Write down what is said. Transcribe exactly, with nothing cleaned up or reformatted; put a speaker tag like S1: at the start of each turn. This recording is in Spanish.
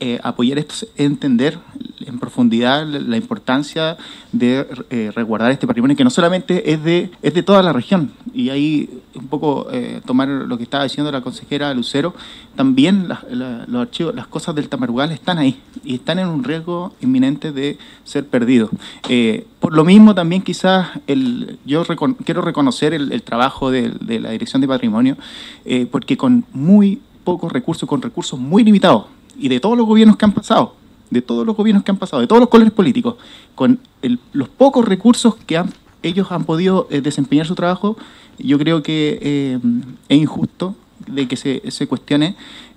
S1: eh, apoyar esto es entender en profundidad la importancia de eh, resguardar este patrimonio que no solamente es de, es de toda la región. Y ahí un poco eh, tomar lo que estaba diciendo la consejera Lucero, también la, la, los archivos, las cosas del Tamarugál están ahí y están en un riesgo inminente de ser perdidos. Eh, por lo mismo también quizás el, yo recon, quiero reconocer el, el trabajo de, de la Dirección de Patrimonio, eh, porque con muy pocos recursos, con recursos muy limitados, y de todos los gobiernos que han pasado, de todos los gobiernos que han pasado, de todos los colores políticos, con el, los pocos recursos que han, ellos han podido eh, desempeñar su trabajo, yo creo que eh, es injusto de que se, se cuestione